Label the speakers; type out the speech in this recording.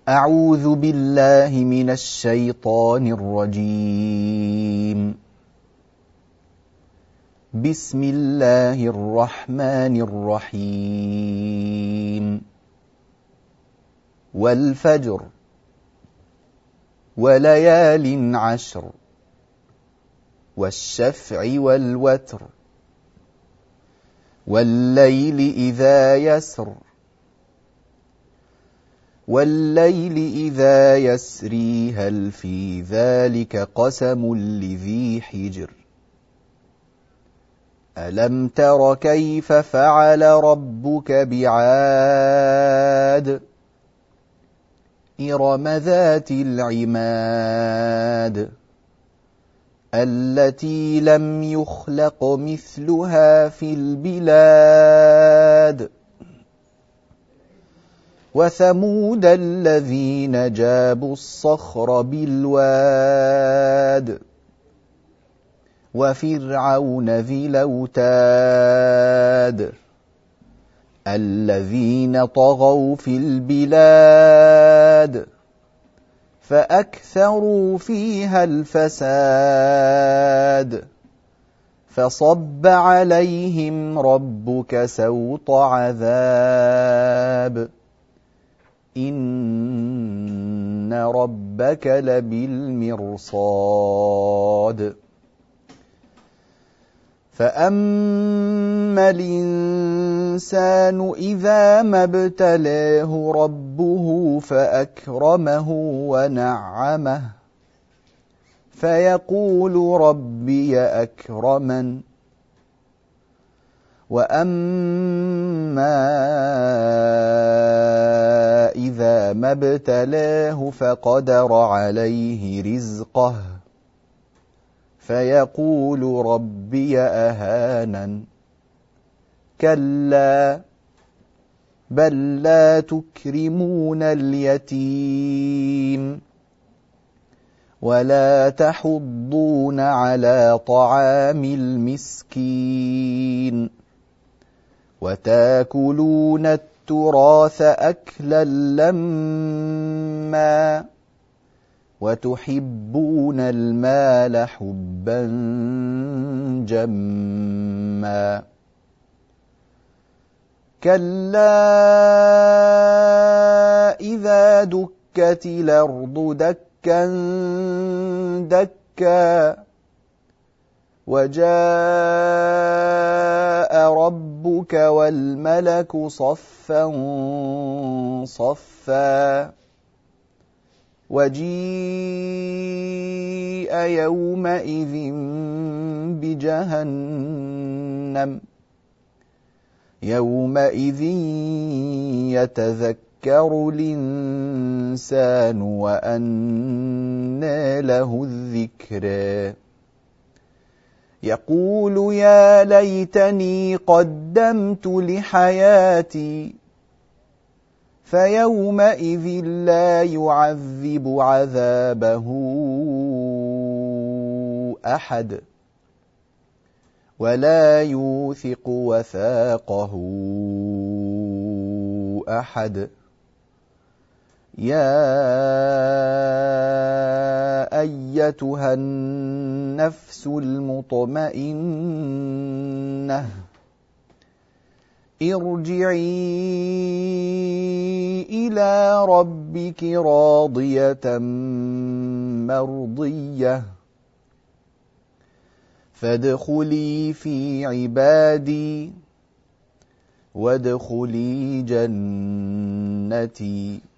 Speaker 1: أعوذ بالله من الشيطان الرجيم. بسم الله الرحمن الرحيم. والفجر وليال عشر والشفع والوتر والليل إذا يسر يسري هل في ذلك قسم لذي حجر ألم تر كيف فعل ربك بعاد إرم ذات العماد التي لم يخلق مثلها في البلاد وثمود الذين جابوا الصخر بالواد وفرعون ذي الأوتاد الذين طغوا في البلاد فأكثروا فيها الفساد فصب عليهم ربك سوط عذاب إن ربك لبالمرصاد فأما الإنسان إذا ما ابتلاه ربه فأكرمه ونعمه فيقول ربي أكرمن وأما إذا ما ابتلاه فقدر عليه رزقه فيقول ربي أهانن كلا بل لا تكرمون اليتيم ولا تحضون على طعام المسكين وتاكلون التراث أكلا لما وتحبون المال حبا جما كلا إذا دكت الأرض دكا دكا وجاء ربك والملك صفا صفا وجيء يومئذ بجهنم يومئذ يتذكر الإنسان وأنى له الذكرى يقول يا ليتني قدمت لحياتي فيومئذ لا يعذب عذابه أحد ولا يوثق وثاقه أحد يا أيتها النفس المطمئنة ارجعي إلى ربك راضية مرضية فادخلي في عبادي وادخلي جنتي